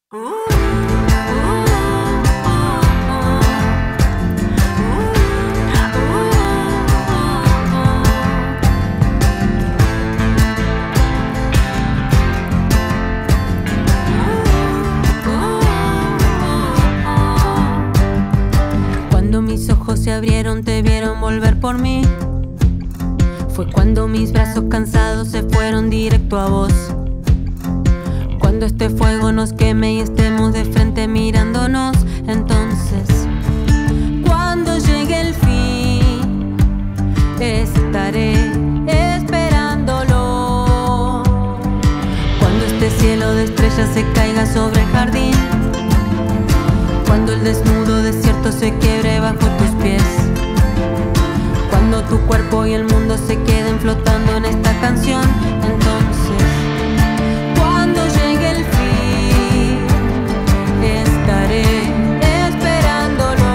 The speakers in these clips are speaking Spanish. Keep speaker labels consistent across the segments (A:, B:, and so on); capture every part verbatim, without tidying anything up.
A: Cuando mis ojos se abrieron, te vieron volver por mí. Fue cuando mis brazos cansados se fueron directo a vos. Cuando este fuego nos queme y estemos de frente mirándonos, entonces, cuando llegue el fin, estaré esperándolo. Cuando este cielo de estrellas se caiga sobre el jardín, cuando el desnudo desierto se quiebre bajo tus pies, cuando tu cuerpo y el mundo se queden flotando en esta canción, entonces, cuando llegue el fin, estaré esperándolo.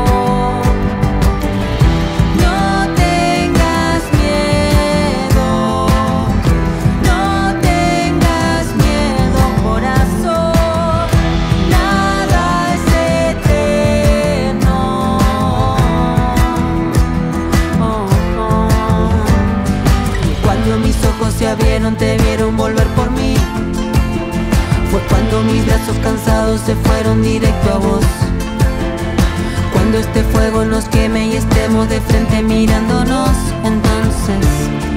A: No tengas miedo, no tengas miedo, corazón, nada es eterno. Oh, oh. Cuando mis ojos se abrieron, te vieron volver por mí. Fue cuando mis brazos cansados se fueron directo a vos. Cuando este fuego nos queme y estemos de frente mirándonos, entonces